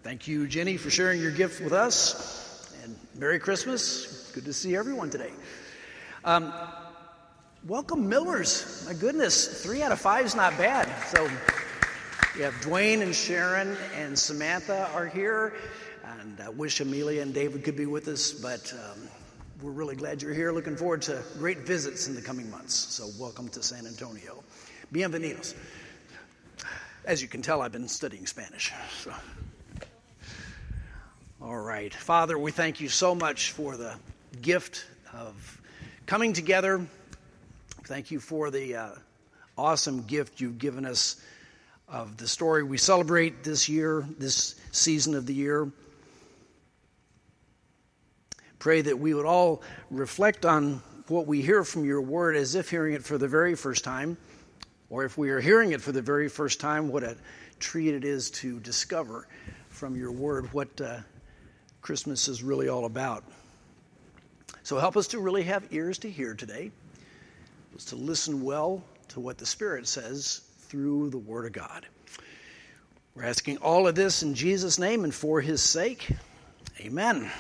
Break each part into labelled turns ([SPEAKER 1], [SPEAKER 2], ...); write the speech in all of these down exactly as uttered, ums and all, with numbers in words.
[SPEAKER 1] Thank you, Jenny, for sharing your gift with us. And Merry Christmas. Good to see everyone today. Um, welcome, Millers. My goodness, three out of five is not bad. So we have Dwayne and Sharon and Samantha are here. And I wish Amelia and David could be with us, but um, we're really glad you're here. Looking forward to great visits in the coming months. So welcome to San Antonio. Bienvenidos. As you can tell, I've been studying Spanish. So. All right. Father, we thank you so much for the gift of coming together. Thank you for the uh, awesome gift you've given us of the story we celebrate this year, this season of the year. Pray that we would all reflect on what we hear from your word as if hearing it for the very first time. Or if we are hearing it for the very first time, what a treat it is to discover from your word what uh, Christmas is really all about. So help us to really have ears to hear today, to listen well to what the Spirit says through the Word of God. We're asking all of this in Jesus' name and for His sake. Amen.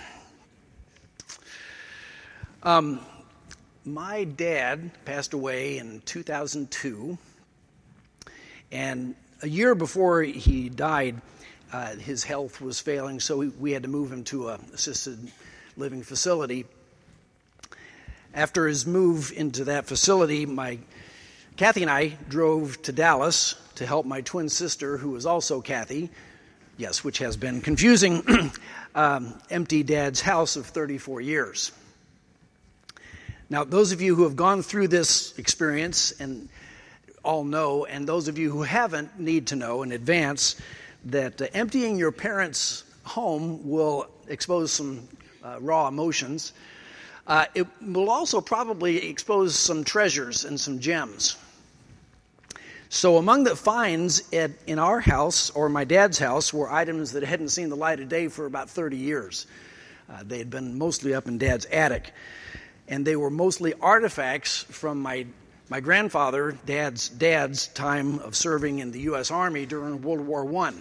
[SPEAKER 1] Um, my dad passed away in two thousand two. And a year before he died, uh, his health was failing, so we, we had to move him to an assisted living facility. After his move into that facility, my Kathy and I drove to Dallas to help my twin sister, who was also Kathy, yes, which has been confusing, um, empty Dad's house of thirty-four years. Now, those of you who have gone through this experience and all know, and those of you who haven't need to know in advance that uh, emptying your parents' home will expose some uh, raw emotions. Uh, it will also probably expose some treasures and some gems. So among the finds at, in our house, or my dad's house, were items that hadn't seen the light of day for about thirty years. Uh, they had been mostly up in Dad's attic. And they were mostly artifacts from my My grandfather, Dad's dad's time of serving in the U S Army during World War One.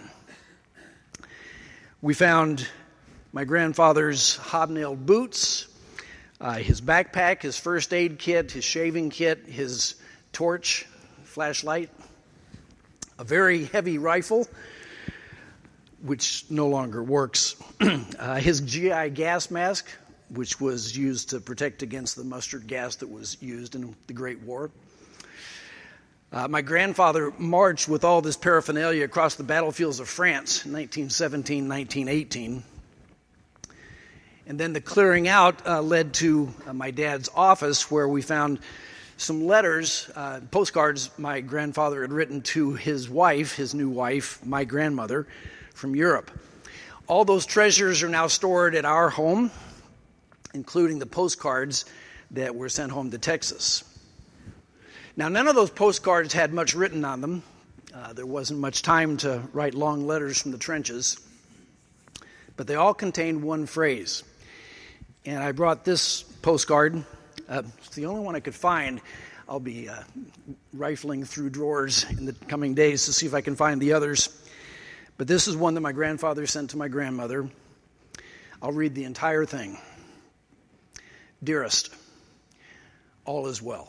[SPEAKER 1] We found my grandfather's hobnailed boots, uh, his backpack, his first aid kit, his shaving kit, his torch, flashlight, a very heavy rifle, which no longer works, uh, his G I gas mask, which was used to protect against the mustard gas that was used in the Great War. Uh, my grandfather marched with all this paraphernalia across the battlefields of France in nineteen seventeen, nineteen eighteen. And then the clearing out uh, led to uh, my dad's office, where we found some letters, uh, postcards my grandfather had written to his wife, his new wife, my grandmother, from Europe. All those treasures are now stored at our home, including the postcards that were sent home to Texas. Now, none of those postcards had much written on them. Uh, there wasn't much time to write long letters from the trenches. But they all contained one phrase. And I brought this postcard. Uh, it's the only one I could find. I'll be uh, rifling through drawers in the coming days to see if I can find the others. But this is one that my grandfather sent to my grandmother. I'll read the entire thing. Dearest, all is well.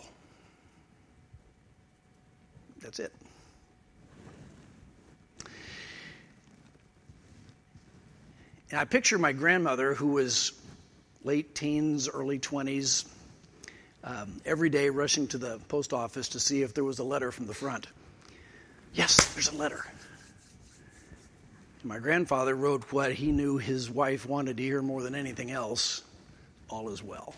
[SPEAKER 1] That's it. And I picture my grandmother, who was late teens, early twenties, um, every day rushing to the post office to see if there was a letter from the front. Yes, there's a letter. My grandfather wrote what he knew his wife wanted to hear more than anything else. All is well.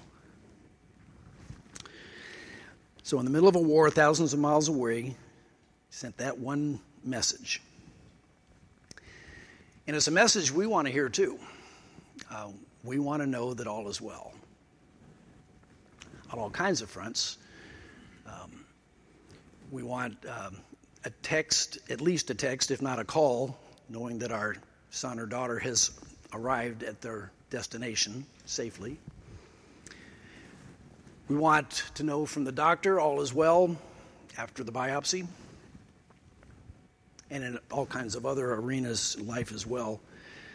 [SPEAKER 1] So in the middle of a war, thousands of miles away, he sent that one message. And it's a message we want to hear too. Uh, we want to know that all is well. On all kinds of fronts. Um, we want um, a text, at least a text, if not a call, knowing that our son or daughter has arrived at their destination safely. We want to know from the doctor all is well after the biopsy, and in all kinds of other arenas in life as well.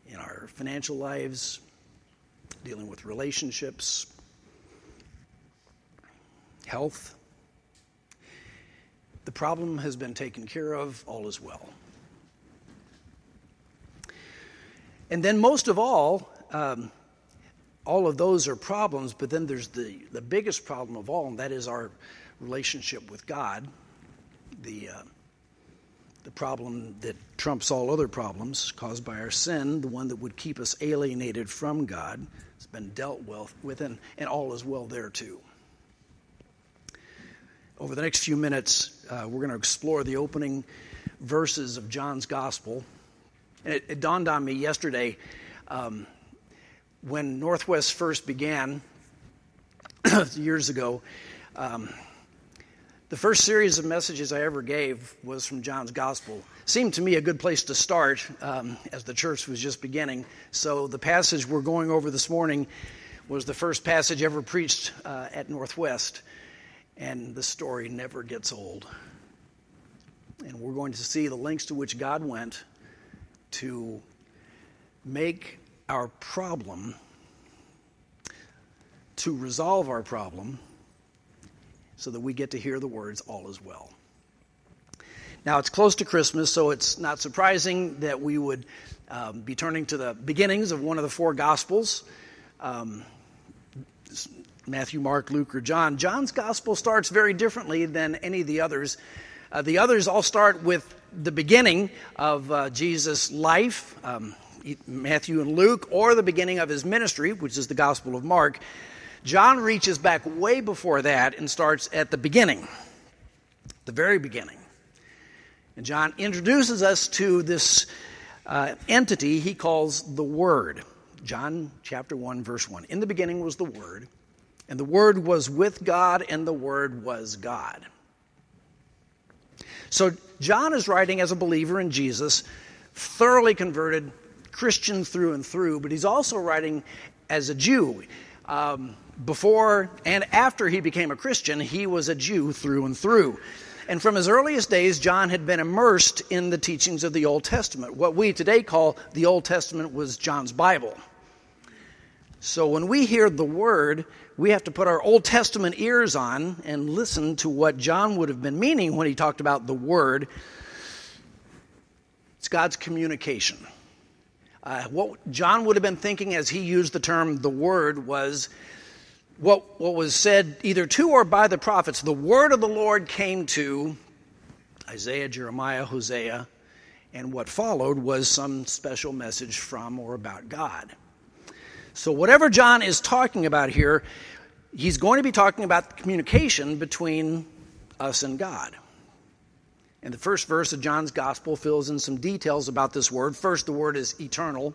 [SPEAKER 1] in our financial lives, dealing with relationships, health. The problem has been taken care of, all is well. And then most of all, um, all of those are problems, but then there's the, the biggest problem of all, and that is our relationship with God, the, uh, the problem that trumps all other problems caused by our sin, the one that would keep us alienated from God. It's been dealt with, and, and all is well there too. Over the next few minutes, uh, we're going to explore the opening verses of John's Gospel. And it, it dawned on me yesterday, um, when Northwest first began years ago, um, the first series of messages I ever gave was from John's Gospel. Seemed to me a good place to start um, as the church was just beginning. So the passage we're going over this morning was the first passage ever preached uh, at Northwest. And the story never gets old. And we're going to see the lengths to which God went to make our problem, to resolve our problem, so that we get to hear the words, all is well. Now, it's close to Christmas, so it's not surprising that we would um, be turning to the beginnings of one of the four Gospels. Um, Matthew, Mark, Luke, or John. John's Gospel starts very differently than any of the others. Uh, the others all start with the beginning of uh, Jesus' life, um, Matthew and Luke, or the beginning of his ministry, which is the Gospel of Mark. John reaches back way before that and starts at the beginning, the very beginning. And John introduces us to this uh, entity he calls the Word. John chapter one, verse one. In the beginning was the Word, and the Word was with God, and the Word was God. So John is writing as a believer in Jesus, thoroughly converted, Christian through and through, but he's also writing as a Jew. Um, before and after he became a Christian, he was a Jew through and through. And from his earliest days, John had been immersed in the teachings of the Old Testament. What we today call the Old Testament was John's Bible. So when we hear the Word, we have to put our Old Testament ears on and listen to what John would have been meaning when he talked about the Word. It's God's communication. Uh, what John would have been thinking as he used the term the Word was what, what was said either to or by the prophets. The word of the Lord came to Isaiah, Jeremiah, Hosea, and what followed was some special message from or about God. So whatever John is talking about here, he's going to be talking about the communication between us and God. And the first verse of John's Gospel fills in some details about this word. First, the word is eternal.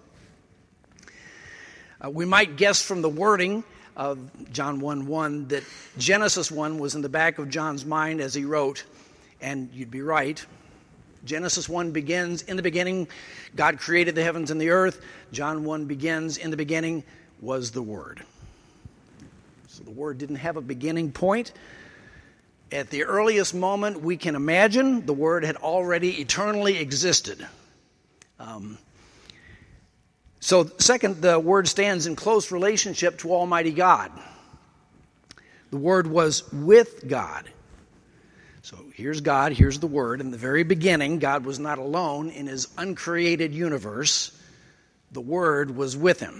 [SPEAKER 1] Uh, we might guess from the wording of John one one that Genesis one was in the back of John's mind as he wrote, and you'd be right. Genesis one begins, in the beginning, God created the heavens and the earth. John one begins, in the beginning was the Word. So the Word didn't have a beginning point. At the earliest moment we can imagine, the Word had already eternally existed. Um, so second, the Word stands in close relationship to Almighty God. The Word was with God. So here's God, here's the Word. In the very beginning, God was not alone in his uncreated universe. The Word was with him.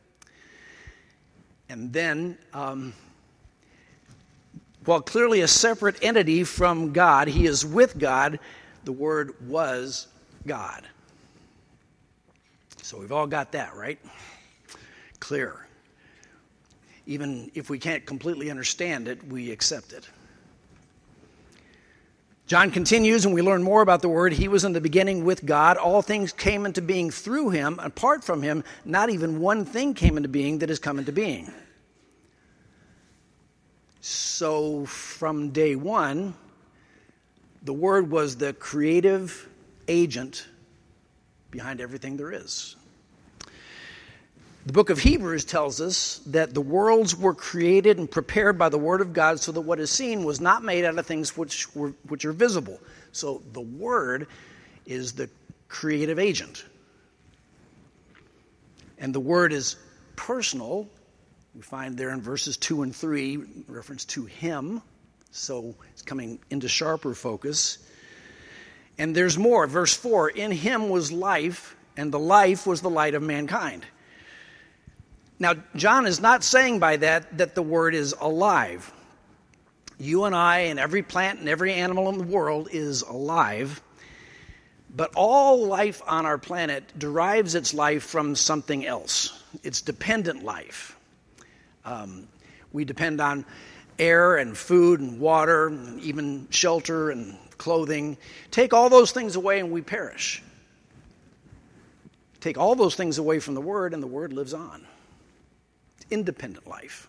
[SPEAKER 1] And then, um, while clearly a separate entity from God, he is with God. The Word was God. So we've all got that, right? Clear. Even if we can't completely understand it, we accept it. John continues, and we learn more about the Word. He was in the beginning with God. All things came into being through him. Apart from him, not even one thing came into being that has come into being. So from day one, the Word was the creative agent behind everything there is. The book of Hebrews tells us that the worlds were created and prepared by the Word of God so that what is seen was not made out of things which were which are visible. So the Word is the creative agent. And the Word is personal. We find there in verses two and three, reference to Him. So it's coming into sharper focus. And there's more. Verse four, in Him was life, and the life was the light of mankind. Now, John is not saying by that that the Word is alive. You and I and every plant and every animal in the world is alive. But all life on our planet derives its life from something else. It's dependent life. Um, we depend on air and food and water, and even shelter and clothing. Take all those things away and we perish. Take all those things away from the Word and the Word lives on. It's independent life.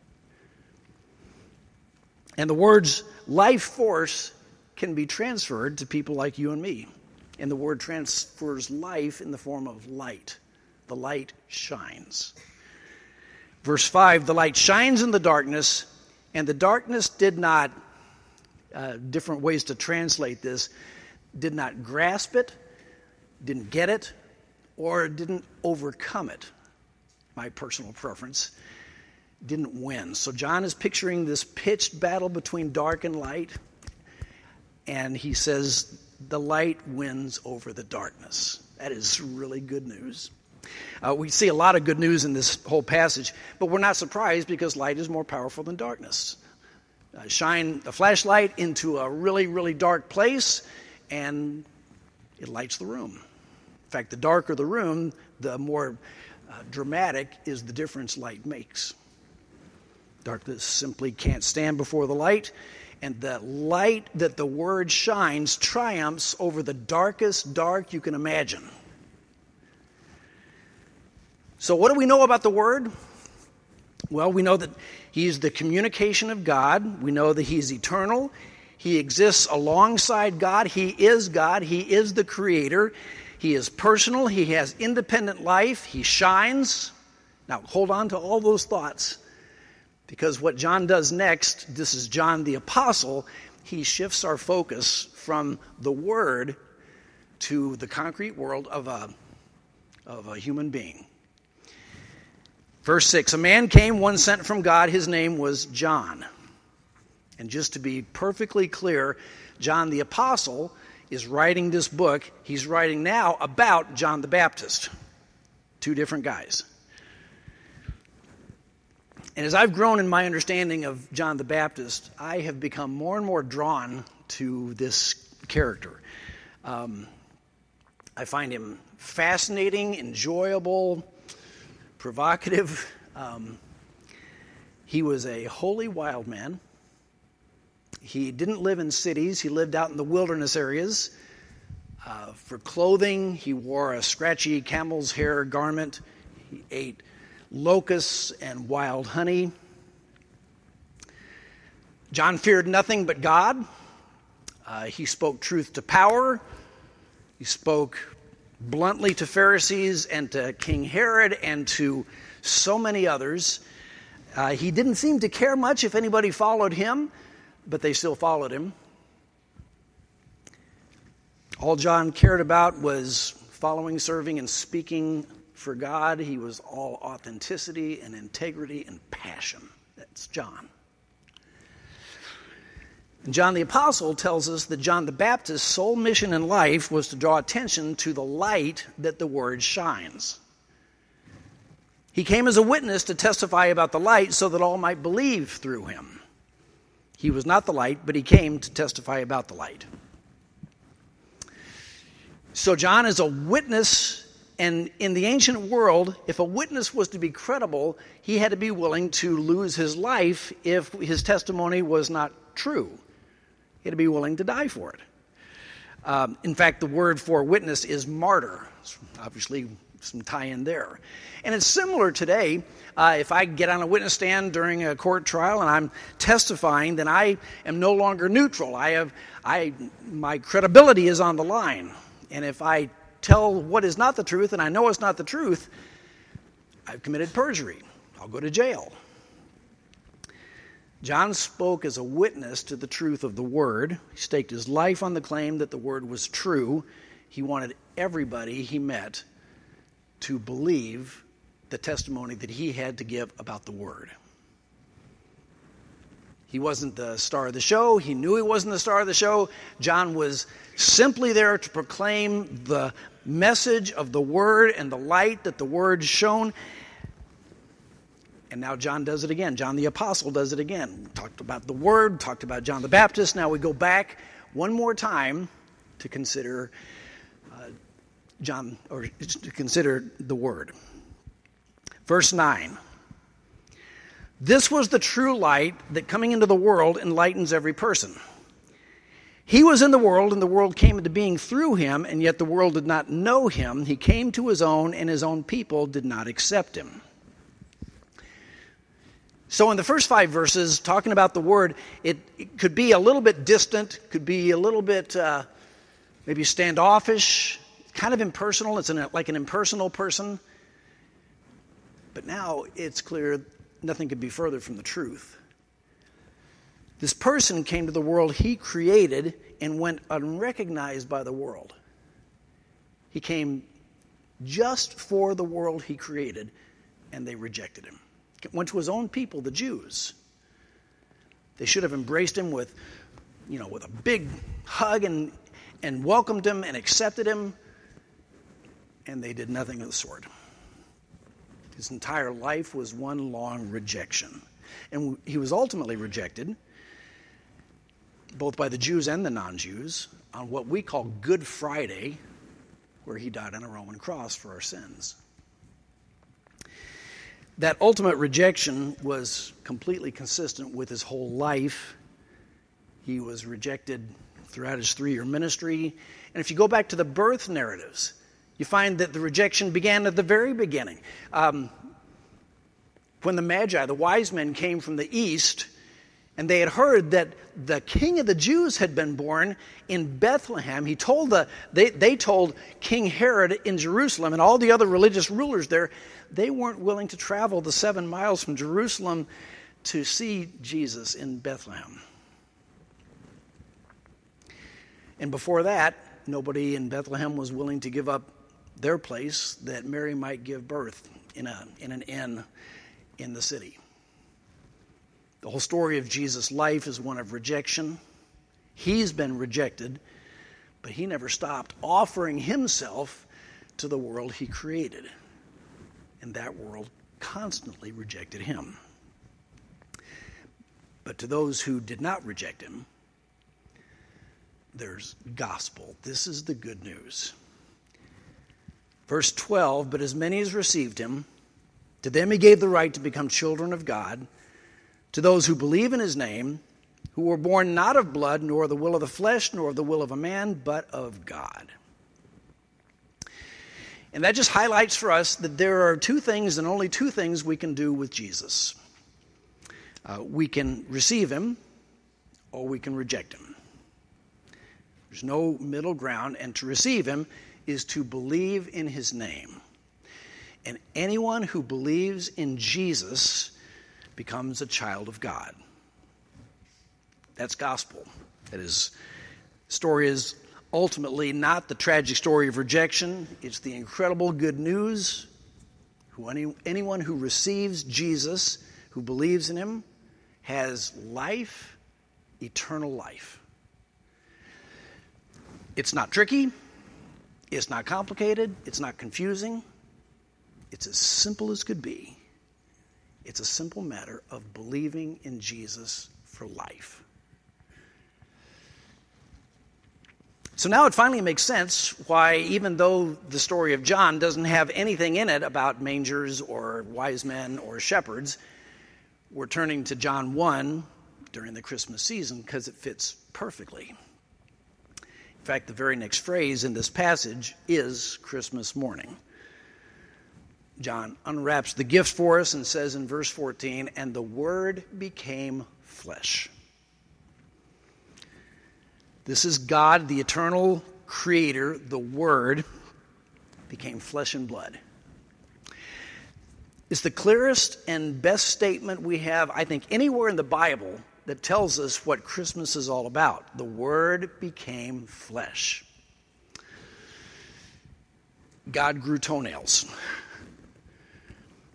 [SPEAKER 1] And the Word's life force can be transferred to people like you and me. And the Word transfers life in the form of light. The light shines. Verse five, the light shines in the darkness, and the darkness did not, uh, different ways to translate this, did not grasp it, didn't get it, or didn't overcome it. My personal preference, didn't win. So John is picturing this pitched battle between dark and light, and he says the light wins over the darkness. That is really good news. Uh, we see a lot of good news in this whole passage, but we're not surprised because light is more powerful than darkness. Uh, shine a flashlight into a really, really dark place, and it lights the room. In fact, the darker the room, the more uh, dramatic is the difference light makes. Darkness simply can't stand before the light, and the light that the Word shines triumphs over the darkest dark you can imagine. So what do we know about the Word? Well, we know that He's the communication of God. We know that He's eternal. He exists alongside God. He is God. He is the Creator. He is personal. He has independent life. He shines. Now, hold on to all those thoughts, because what John does next, this is John the Apostle, he shifts our focus from the Word to the concrete world of a, of a human being. Verse six, a man came, one sent from God. His name was John. And just to be perfectly clear, John the Apostle is writing this book. He's writing now about John the Baptist. Two different guys. And as I've grown in my understanding of John the Baptist, I have become more and more drawn to this character. Um, I find him fascinating, enjoyable, provocative. Um, he was a holy wild man. He didn't live in cities. He lived out in the wilderness areas. Uh, for clothing, he wore a scratchy camel's hair garment. He ate locusts and wild honey. John feared nothing but God. Uh, he spoke truth to power. He spoke bluntly to Pharisees and to King Herod and to so many others. Uh, he didn't seem to care much if anybody followed him, but they still followed him. All John cared about was following, serving, and speaking for God. He was all authenticity and integrity and passion. That's John. And John the Apostle tells us that John the Baptist's sole mission in life was to draw attention to the light that the Word shines. He came as a witness to testify about the light so that all might believe through him. He was not the light, but he came to testify about the light. So John is a witness, and in the ancient world, if a witness was to be credible, he had to be willing to lose his life if his testimony was not true. He had to be willing to die for it. Um, in fact, the word for witness is martyr. It's obviously some tie-in there. And it's similar today. Uh, if I get on a witness stand during a court trial and I'm testifying, then I am no longer neutral. I have, I, my credibility is on the line. And if I tell what is not the truth, and I know it's not the truth, I've committed perjury. I'll go to jail. John spoke as a witness to the truth of the Word. He staked his life on the claim that the Word was true. He wanted everybody he met to believe the testimony that he had to give about the Word. He wasn't the star of the show. He knew he wasn't the star of the show. John was simply there to proclaim the message of the Word and the light that the Word shone. And now John does it again. John the Apostle does it again. We talked about the Word, talked about John the Baptist. Now we go back one more time to consider uh, John, or to consider the Word. Verse nine. This was the true light that coming into the world enlightens every person. He was in the world, and the world came into being through him, and yet the world did not know him. He came to his own, and his own people did not accept him. So in the first five verses, talking about the Word, it, it could be a little bit distant, could be a little bit uh, maybe standoffish, kind of impersonal. It's an, like an impersonal person. But now it's clear nothing could be further from the truth. This person came to the world he created and went unrecognized by the world. He came just for the world he created, and they rejected him. Went to his own people, the Jews. They should have embraced him with, you know, with a big hug and, and welcomed him and accepted him, and they did nothing of the sort. His entire life was one long rejection. And he was ultimately rejected, both by the Jews and the non-Jews, on what we call Good Friday, where he died on a Roman cross for our sins. That ultimate rejection was completely consistent with his whole life. He was rejected throughout his three-year ministry. And if you go back to the birth narratives, you find that the rejection began at the very beginning. Um, when the Magi, the wise men, came from the east, and they had heard that the king of the Jews had been born in Bethlehem, he told the they, they told King Herod in Jerusalem and all the other religious rulers there, they weren't willing to travel the seven miles from Jerusalem to see Jesus in Bethlehem. And before that, nobody in Bethlehem was willing to give up their place that Mary might give birth in a in an inn in the city. The whole story of Jesus' life is one of rejection. He's been rejected, but he never stopped offering himself to the world he created. And that world constantly rejected him. But to those who did not reject him, there's gospel. This is the good news. Verse twelve, but as many as received him, to them he gave the right to become children of God, to those who believe in his name, who were born not of blood, nor the will of the flesh, nor of the will of a man, but of God. And that just highlights for us that there are two things and only two things we can do with Jesus. Uh, we can receive him, or we can reject him. There's no middle ground, and to receive him is to believe in his name. And anyone who believes in Jesus becomes a child of God. That's gospel. That is, the story is ultimately not the tragic story of rejection. It's the incredible good news. Who any, anyone who receives Jesus, who believes in him, has life, eternal life. It's not tricky. It's not complicated. It's not confusing. It's as simple as could be. It's a simple matter of believing in Jesus for life. So now it finally makes sense why, even though the story of John doesn't have anything in it about mangers or wise men or shepherds, we're turning to John one during the Christmas season because it fits perfectly. In fact, the very next phrase in this passage is Christmas morning. John unwraps the gift for us and says in verse fourteen, and the Word became flesh. This is God, the eternal creator, the Word, became flesh and blood. It's the clearest and best statement we have, I think, anywhere in the Bible that tells us what Christmas is all about. The Word became flesh. God grew toenails.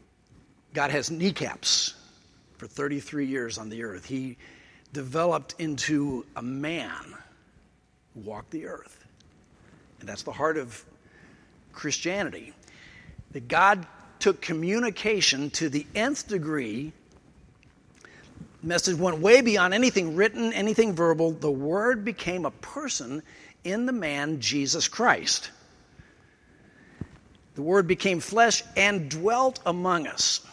[SPEAKER 1] God has kneecaps for thirty-three years on the earth. He developed into a man who walked the earth. And that's the heart of Christianity. That God took communication to the nth degree. The message went way beyond anything written, anything verbal. The Word became a person in the man Jesus Christ. The Word became flesh and dwelt among us.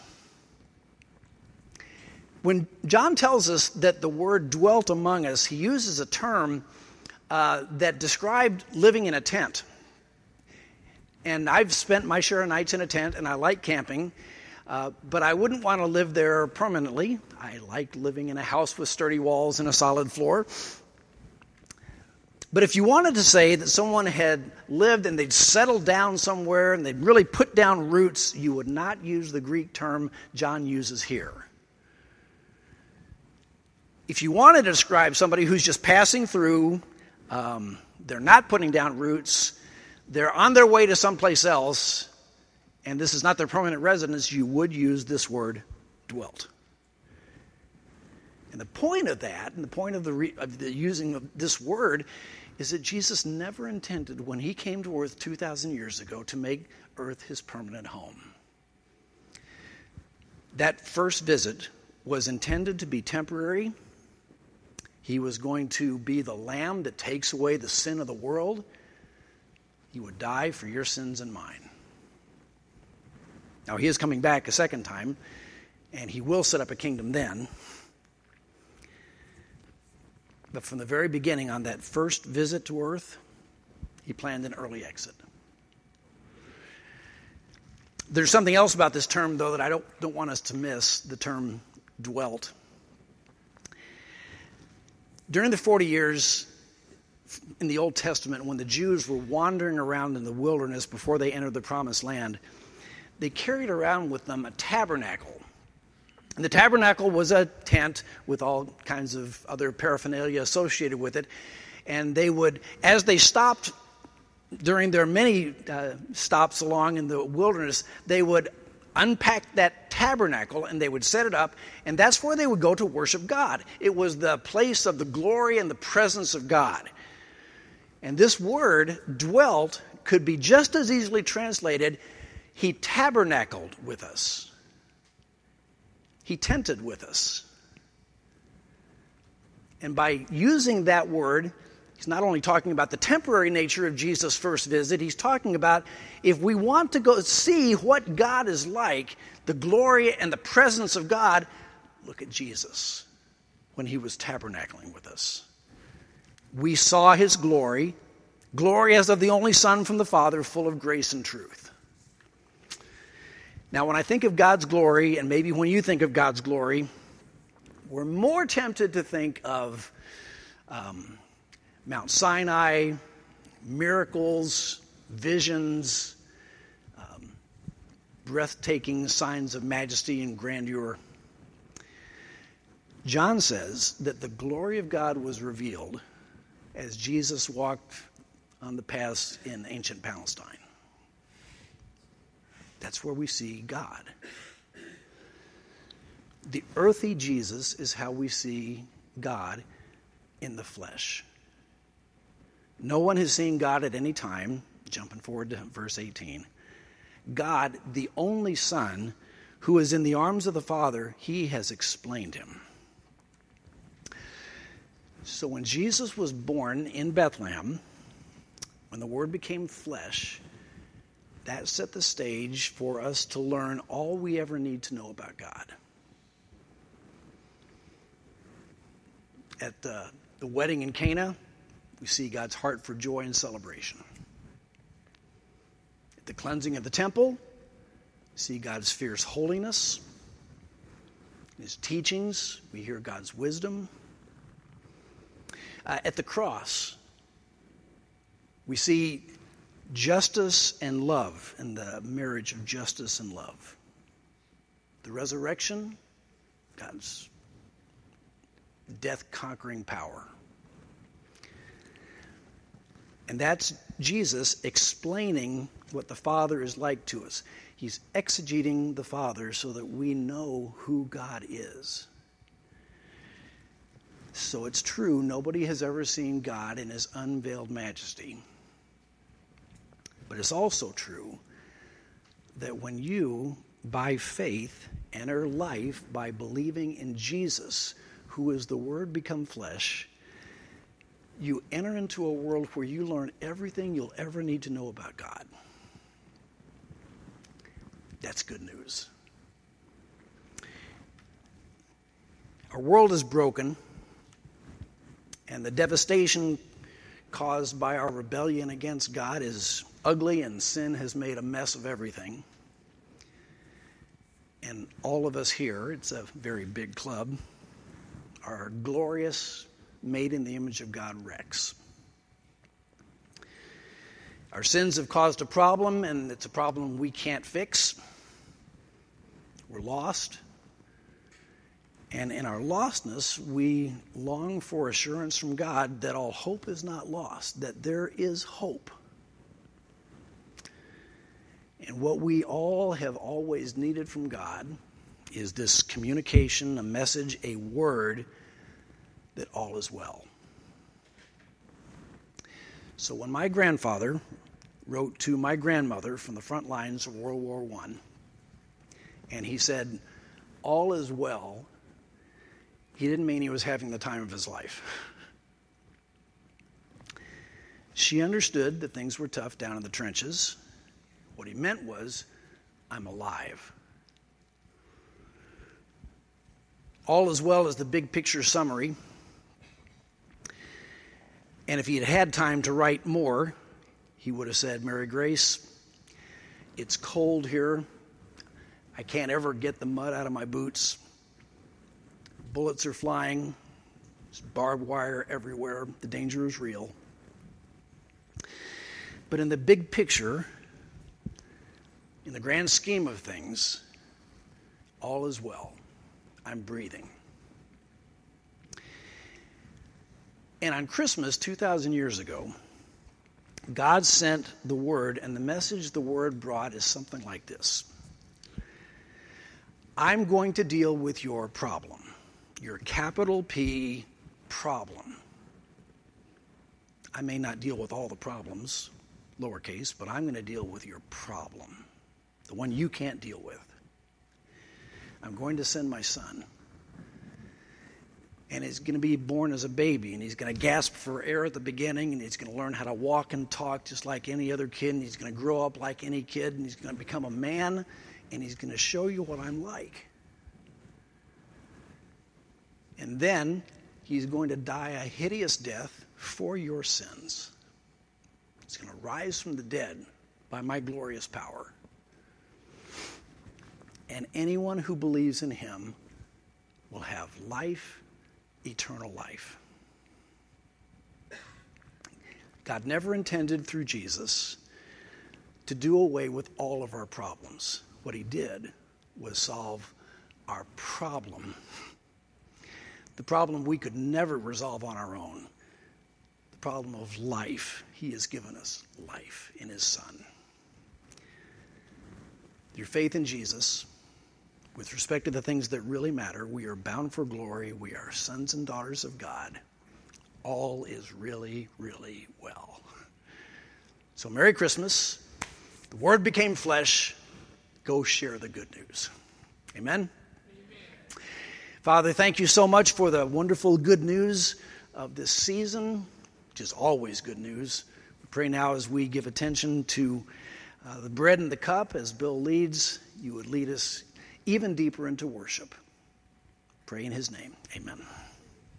[SPEAKER 1] When John tells us that the Word dwelt among us, he uses a term uh, that described living in a tent. And I've spent my share of nights in a tent, and I like camping, uh, but I wouldn't want to live there permanently. I like living in a house with sturdy walls and a solid floor. But if you wanted to say that someone had lived and they'd settled down somewhere and they'd really put down roots, you would not use the Greek term John uses here. If you wanted to describe somebody who's just passing through, um, they're not putting down roots, they're on their way to someplace else, and this is not their permanent residence, you would use this word, dwelt. And the point of that, and the point of the, re- of the using of this word, is that Jesus never intended, when he came to earth two thousand years ago, to make earth his permanent home. That first visit was intended to be temporary. He was going to be the lamb that takes away the sin of the world. He would die for your sins and mine. Now, he is coming back a second time, and he will set up a kingdom then. But from the very beginning, on that first visit to earth, he planned an early exit. There's something else about this term, though, that I don't, don't want us to miss, the term dwelt. During the forty years in the Old Testament, when the Jews were wandering around in the wilderness before they entered the Promised Land, they carried around with them a tabernacle. And the tabernacle was a tent with all kinds of other paraphernalia associated with it. And they would, as they stopped during their many uh, stops along in the wilderness, they would unpack that tabernacle and they would set it up, and that's where they would go to worship God. It was the place of the glory and the presence of God. And this word, dwelt, could be just as easily translated, he tabernacled with us. He tented with us. And by using that word, he's not only talking about the temporary nature of Jesus' first visit, he's talking about if we want to go see what God is like, the glory and the presence of God, look at Jesus when he was tabernacling with us. We saw his glory, glory as of the only Son from the Father, full of grace and truth. Now, when I think of God's glory, and maybe when you think of God's glory, we're more tempted to think of um, Mount Sinai, miracles, visions, um, breathtaking signs of majesty and grandeur. John says that the glory of God was revealed as Jesus walked on the paths in ancient Palestine. That's where we see God. The earthy Jesus is how we see God in the flesh. No one has seen God at any time, jumping forward to verse eighteen. God, the only Son, who is in the arms of the Father, he has explained him. So when Jesus was born in Bethlehem, when the Word became flesh, that set the stage for us to learn all we ever need to know about God. At the, the wedding in Cana, we see God's heart for joy and celebration. At the cleansing of the temple, we see God's fierce holiness. In his teachings, we hear God's wisdom. Uh, at the cross, we see justice and love and the marriage of justice and love. The resurrection, God's death-conquering power. And that's Jesus explaining what the Father is like to us. He's exegeting the Father so that we know who God is. So it's true, nobody has ever seen God in his unveiled majesty. But it's also true that when you, by faith, enter life by believing in Jesus, who is the Word become flesh, you enter into a world where you learn everything you'll ever need to know about God. That's good news. Our world is broken, and the devastation caused by our rebellion against God is ugly, and sin has made a mess of everything. And all of us here, it's a very big club, are glorious, made in the image of God wrecks. Our sins have caused a problem, and it's a problem we can't fix. We're lost. And in our lostness, we long for assurance from God that all hope is not lost, that there is hope. And what we all have always needed from God is this communication, a message, a word that all is well. So when my grandfather wrote to my grandmother from the front lines of World War One, and he said, all is well, he didn't mean he was having the time of his life. She understood that things were tough down in the trenches. What he meant was, I'm alive. All is well is the big picture summary. And if he had had time to write more, he would have said, Mary Grace, it's cold here. I can't ever get the mud out of my boots. Bullets are flying. There's barbed wire everywhere. The danger is real. But in the big picture, in the grand scheme of things, all is well. I'm breathing. And on Christmas, two thousand years ago, God sent the Word, and the message the Word brought is something like this. I'm going to deal with your problem, your capital P problem. I may not deal with all the problems, lowercase, but I'm going to deal with your problem, the one you can't deal with. I'm going to send my son. And he's going to be born as a baby, and he's going to gasp for air at the beginning, and he's going to learn how to walk and talk just like any other kid, and he's going to grow up like any kid, and he's going to become a man, and he's going to show you what I'm like. And then he's going to die a hideous death for your sins. He's going to rise from the dead by my glorious power. And anyone who believes in him will have life, eternal life. God never intended through Jesus to do away with all of our problems. What he did was solve our problem. The problem we could never resolve on our own. The problem of life. He has given us life in his Son. Your faith in Jesus, with respect to the things that really matter, we are bound for glory. We are sons and daughters of God. All is really, really well. So Merry Christmas. The Word became flesh. Go share the good news. Amen? Amen. Father, thank you so much for the wonderful good news of this season, which is always good news. We pray now as we give attention to uh, the bread and the cup, as Bill leads, you would lead us even deeper into worship. Pray in his name. Amen.